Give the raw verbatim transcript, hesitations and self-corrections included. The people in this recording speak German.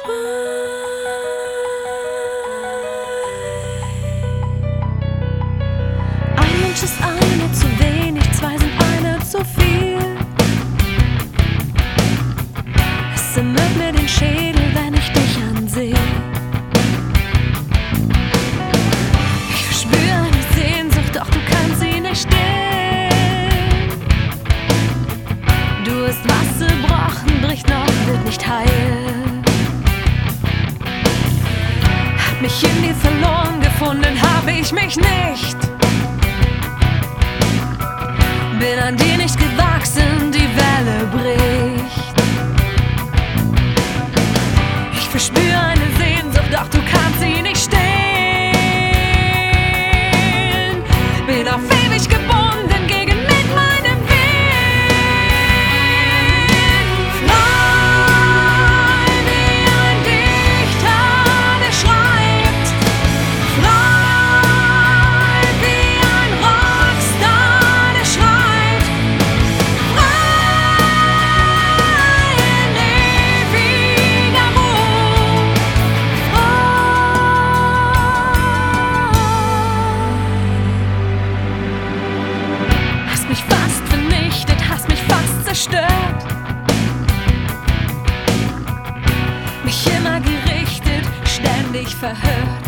Ein Mensch ist eine zu wenig, zwei sind eine zu viel. Es zimmert mir den Schädel, wenn ich dich ansehe. Ich verspüre eine Sehnsucht, doch du kannst sie nicht stillen. Du hast was zerbrochen, bricht noch, wird nicht heilen. Hab mich in dir verloren gefunden, hab ich mich nicht. Bin an dir nicht gewachsen, die Welle bricht. Ich verspüre eine Sehnsucht, doch du kannst sie nicht stillen. Bin auf ewig gebunden gegen mit meinem Willen. Frei wie ein Dichter, der schreibt. Frei wie ein Rockstar, der schreit. Frei in ewiger Ruhe. Hast mich fast vernichtet, hast mich fast zerstört. Mich immer gerichtet, ständig verhört.